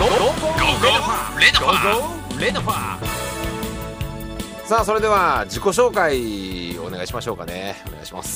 レドファー。さあそれでは自己紹介お願いしましょうかね。お願いします。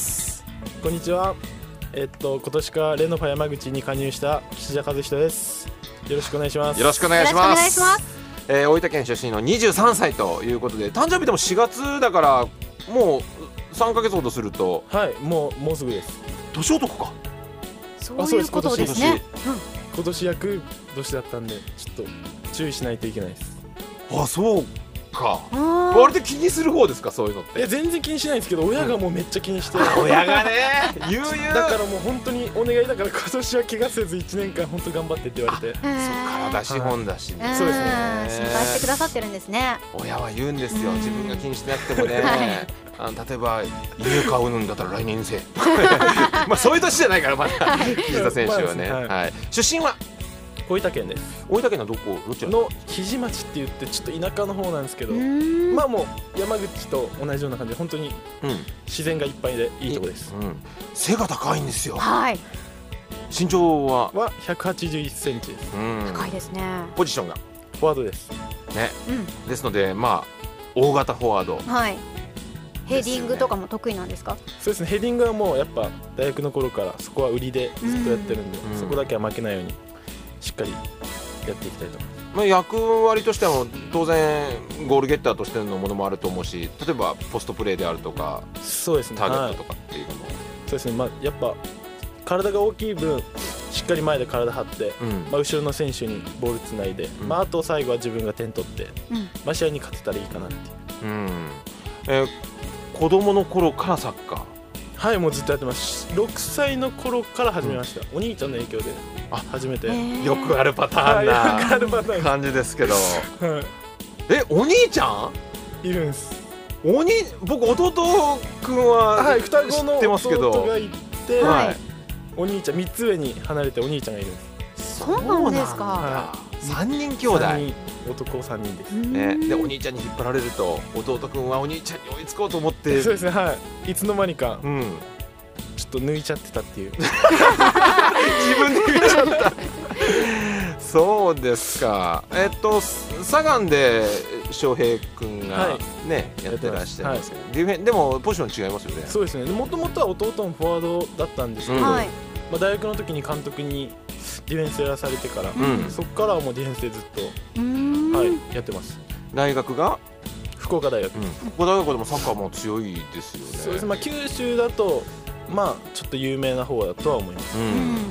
こんにちは。今年からレノファ山口に加入した岸田和人です。よろしくお願いします。 よろしくお願いします。大分県出身の23歳ということで、誕生日でも4月だからもう3ヶ月ほどすると、 はい、もうすぐです。 年男か。 そういうことですね。 今年役年だったんでちょっと注意しないといけないです。 あ、そうか。割と気にする方ですか、そういうのって。 いや全然気にしないんですけど、親がもうめっちゃ気にして、 親がね言うだからもう本当にお願いだから今年は怪我せず1年間本当頑張ってって言われて。 体資本だしね。 そうですね。 心配してくださってるんですね。 親は言うんですよ、自分が気にしてなくてもね。例えば犬飼うんだったら来年生まあそういう年じゃないからまだ岸田選手はね、はい、出身は大分県です。 大分県のどちらの日出町って言ってちょっと田舎の方なんですけど、まあもう山口と同じような感じで本当に自然がいっぱいでいいところです。 背が高いんですよ。 はい。 身長は 181 センチです。 高いですね。 ポジションがフォワードですね。ですのでまあ大型フォワード。 はい。ヘディングとかも得意なんですか？ そうですね。ヘディングはもうやっぱ大学の頃からそこは売りでずっとやってるんで、そこだけは負けないようにしっかりやっていきたいと思います。 まあ役割としては当然ゴールゲッターとしてのものもあると思うし、例えばポストプレーであるとか、 そうですね、 ターゲットとかっていうのも、 そうですね。まあやっぱ体が大きい分しっかり前で体張って、まあ後ろの選手にボールつないで、まああと最後は自分が点取って、まあ試合に勝てたらいいかなっていう。 子供の頃からサッカー。 はい、もうずっとやってます。6歳の頃から始めました。お兄ちゃんの影響で始めて。 よくあるパターンな感じですけど。お兄ちゃんいるんです。 僕弟くんは双子の弟がいて、お兄ちゃん3つ上に離れてお兄ちゃんがいるんです。 そうなんですか。 3人兄弟。 男3人ですね。でお兄ちゃんに引っ張られると弟くんはお兄ちゃんに追いつこうと思って。 そうですね、はい。いつの間にかちょっと抜いちゃってたっていう。 自分で抜いちゃったそうですか。サガンで翔平くんがねやってらっしゃいますけど、ディフェンでもポジション違いますよね。 そうですね。もともとは弟のフォワードだったんですけど、まあ大学の時に監督にディフェンスやらされてから、そこからはもうディフェンスでずっとやってます。 大学が福岡大学。 福岡大学でもサッカーも強いですよね。 そうです。まあ九州だとまあちょっと有名な方だとは思います。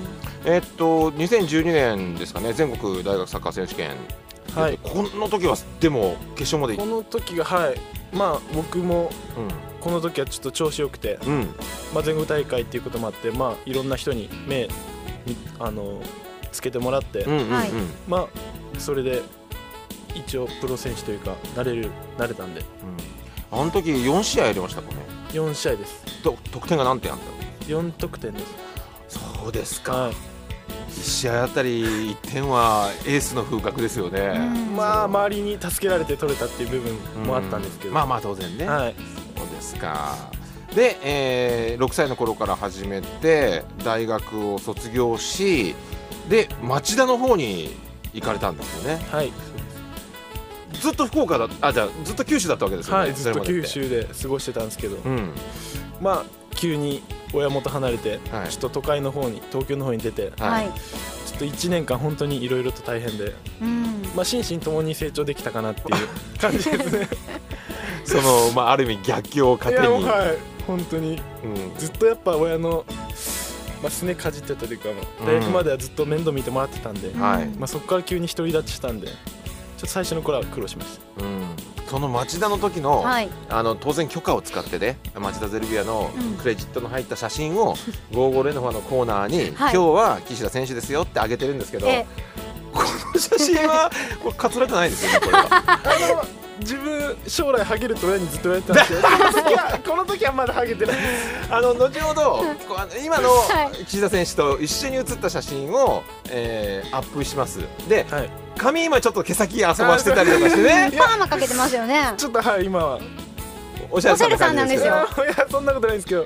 2012年ですかね、全国大学サッカー選手権。はい。この時はでも決勝まで。 この時がまあ僕もこの時はちょっと調子よくて、まあ全国大会っていうこともあって、まあいろんな人に目つけてもらって、まあそれで一応プロ選手というかなれたんで。 あの時4試合やりましたかね。 4試合です。 得点が何点あったの？ 4得点です。 そうですか。1試合あたり1点はエースの風格ですよね。 まあ周りに助けられて取れたっていう部分もあったんですけど、 まあまあ当然ね。そうですか。で、6歳の頃から始めて大学を卒業し、で町田の方に行かれたんですよね。 はい。 ずっと福岡じゃあずっと九州だったわけですよね。 はい、ずっと九州で過ごしてたんですけど、まあ急に親元離れて、ちょっと都会の方に東京の方に出て、ちょっと1年間本当にいろいろと大変で、まあ心身ともに成長できたかなっていう感じですね。 まあある意味逆境を糧に。 本当にずっとやっぱ親のすねかじってたというか、大学まではずっと面倒見てもらってたんで、まあそこから急に独り立ちしたんで、ちょっと最初の頃は苦労しました。 その町田の時の、当然許可を使ってね、町田ゼルビアのクレジットの入った写真を55レノファのコーナーに、今日は岸田選手ですよってあげてるんですけど、この写真はかつられてないですよね、これは。 自分将来ハゲると親にずっと言われてたんですけど、この時はまだハゲてない。 後ほど今の岸田選手と一緒に写った写真を、アップします。で、髪今ちょっと毛先遊ばしてたりとかしてね。 パーマかけてますよね。 ちょっと今はおしゃれさんなんですよ。 いやそんなことないんですけど、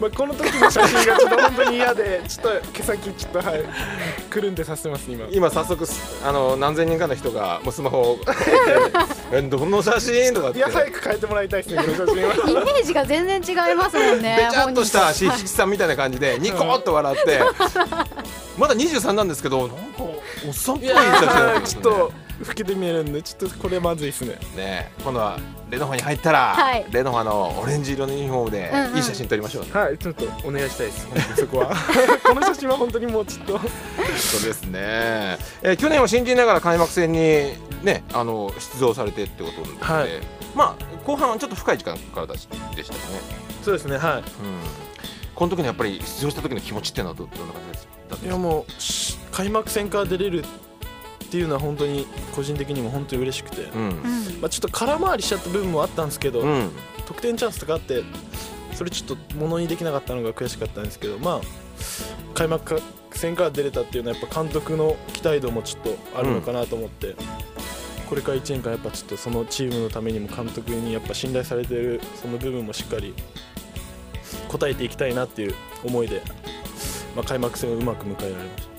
この時の写真がちょっと本当に嫌でちょっと毛先ちょっとはいくるんでさせてます今早速何千人かの人がもうスマホをどの写真とかっていや早く変えてもらいたいですねこの写真はイメージが全然違いますもんね。 べちゃっとしたしひきさんみたいな感じでニコッと笑ってまだ23なんですけどなんかおっさんっぽい写真ちょっと老けて見えるんでちょっとこれまずいですね。 今度はレノファに入ったら、レノファのオレンジ色のユニフォームでいい写真撮りましょうね。 はい、ちょっとお願いしたいですそこはこの写真は本当にもうちょっとそうですね、去年は新人ながら開幕戦にね出場されてってことなので、まあ後半はちょっと深い時間からでしたよね。 そうですね、はい、 この時にやっぱり出場した時の気持ちっていうのはどんな感じだったんですか？ いやもう開幕戦から出れるっていうのは本当に個人的にも本当に嬉しくて、ちょっと空回りしちゃった部分もあったんですけど、得点チャンスとかあってそれちょっとものにできなかったのが悔しかったんですけど、開幕戦から出れたっていうのはやっぱ監督の期待度もちょっとあるのかなと思って、これから1年間やっぱちょっとそのチームのためにも監督にやっぱ信頼されているその部分もしっかり応えていきたいなっていう思いで、開幕戦をうまく迎えられました。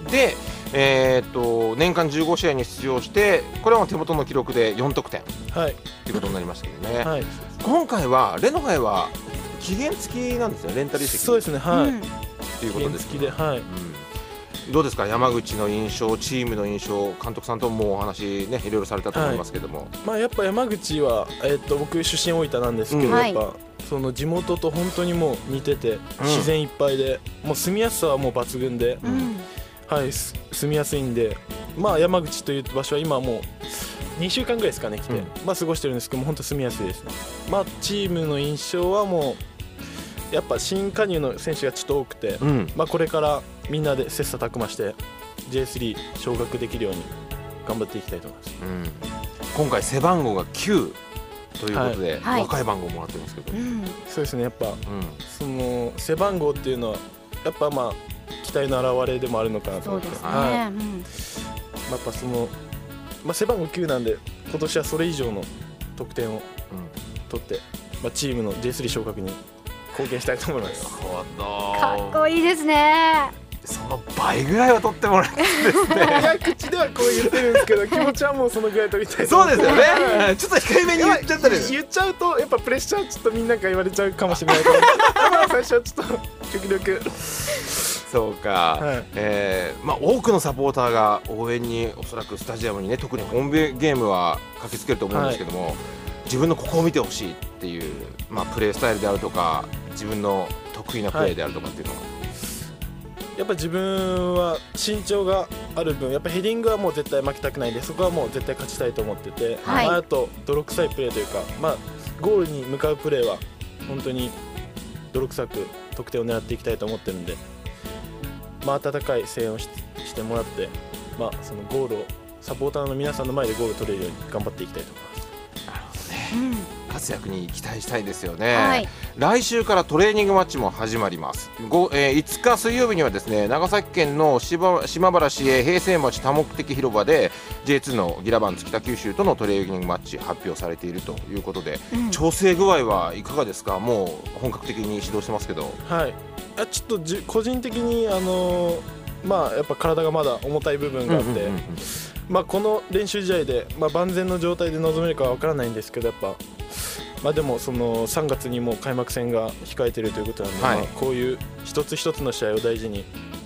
で年間15試合に出場してこれは手元の記録で4得点ということになりましたけどね、今回はレノファは期限付きなんですよ、レンタル移籍。 そうですね、はいということです期限付きで、はい、 どうですか山口の印象、チームの印象、監督さんともお話ねいろいろされたと思いますけども、 やっぱ山口は、僕出身大分なんですけど、やっぱその地元と本当にもう似てて、自然いっぱいでもう住みやすさはもう抜群で、住みやすいんで、山口という場所は今もう2週間ぐらいですかね来て、過ごしてるんですけども本当住みやすいですね。チームの印象はもうやっぱ新加入の選手がちょっと多くて、これからみんなで切磋琢磨して J3 昇格できるように頑張っていきたいと思います。 今回背番号が9ということで、若い番号もらってますけど、 そうですね、やっぱ、その背番号っていうのはやっぱ期待の表れでもあるのかなと思って、やっぱその、背番号9なんで今年はそれ以上の得点を取って、チームの J3 昇格に貢献したいと思います。 かっこいいですね。 その倍ぐらいは取ってもらえるんですね。 口ではこう言ってるんですけど気持ちはもうそのぐらい取りたい。 そうですよね。ちょっと控えめに言っちゃったり言っちゃうとやっぱプレッシャーちょっとみんなから言われちゃうかもしれないと思って最初はちょっと極力そうか、多くのサポーターが応援におそらくスタジアムにね、特にホームゲームは駆けつけると思うんですけども、自分のここを見てほしいっていう、プレースタイルであるとか自分の得意なプレーであるとかっていうのは、 やっぱ自分は身長がある分やっぱヘディングはもう絶対負けたくないんで、そこはもう絶対勝ちたいと思ってて、あと泥臭いプレーというか、ゴールに向かうプレーは本当に泥臭く得点を狙っていきたいと思ってるんで、温かい声援をしてもらって、そのゴールをサポーターの皆さんの前でゴールを取れるように頑張っていきたいと思います。 なるほどね、活躍に期待したいですよね、来週からトレーニングマッチも始まります。5日水曜日にはですね、長崎県の島原市営平成町多目的広場で J2 のギラバンツ北九州とのトレーニングマッチ発表されているということで、調整具合はいかがですか？もう本格的に指導してますけど。 ちょっと個人的にやっぱ体がまだ重たい部分があって、この練習試合で、万全の状態で臨めるかは分からないんですけど、やっぱ、でもその3月にも開幕戦が控えているということなので、こういう一つ一つの試合を大事に、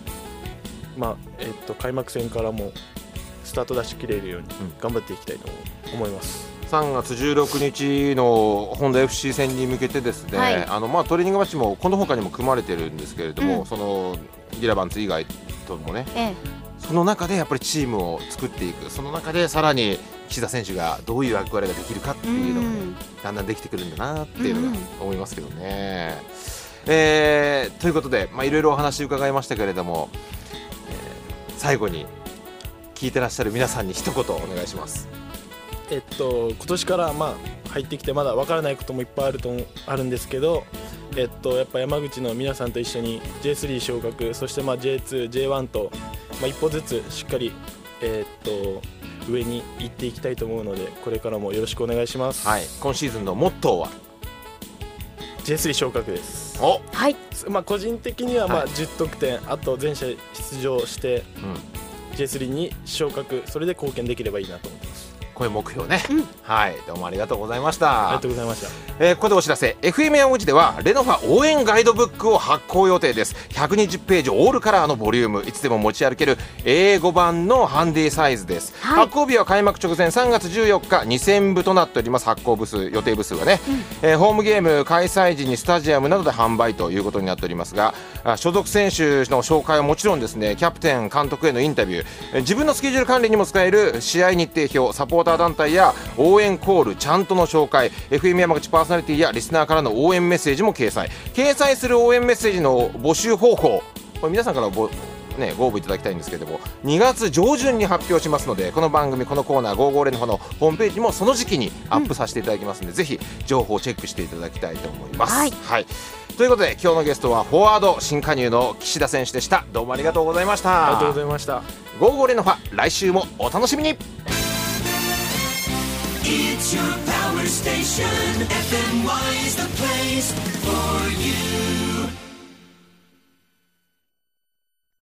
開幕戦からもスタートダッシュ切れるように頑張っていきたいと思います。 3月16日のホンダ FC 戦に向けてですね、トレーニングマッチもこの他にも組まれてるんですけれども、そのギラバンツ以外ともね、その中でやっぱりチームを作っていく、その中でさらに岸田選手がどういう役割ができるかっていうのもだんだんできてくるんだなっていうのが思いますけどね。ということで、いろいろお話伺いましたけれども、最後に聞いてらっしゃる皆さんに一言お願いします。 今年から入ってきてまだ分からないこともいっぱいあるんですけど、やっぱ山口の皆さんと一緒に J3 昇格、そして J2、J1 と、一歩ずつしっかり、上に行っていきたいと思うので、これからもよろしくお願いします。 今シーズンのモットーは J3 昇格です。 はい、 個人的には10得点、あと全試合出場して、J3 に昇格、それで貢献できればいいなと思ってます。 こういう目標ね、はい、どうもありがとうございました。 ありがとうございました。 ここでお知らせ、 FM 山口ではレノファ応援ガイドブックを発行予定です。120ページオールカラーのボリューム、いつでも持ち歩ける英語版のハンディサイズです、発行日は開幕直前3月14日2000部となっております。発行部数、予定部数はね、ホームゲーム開催時にスタジアムなどで販売ということになっておりますが、所属選手の紹介はもちろんですね、キャプテン監督へのインタビュー、自分のスケジュール管理にも使える試合日程表、サポーター団体や応援コールちゃんとの紹介、 FM 山口パーソナリティやリスナーからの応援メッセージも掲載する応援メッセージの募集方法、これ皆さんからご応募いただきたいんですけれども、2月上旬に発表しますので、この番組、このコーナー55連のホームページもその時期にアップさせていただきますので、ぜひ情報をチェックしていただきたいと思います。はい、ということで今日のゲストはフォワード新加入の岸田選手でした。どうもありがとうございました。 ありがとうございました。 55連のファ、来週もお楽しみに。 It's your power station, FMY is the place for you.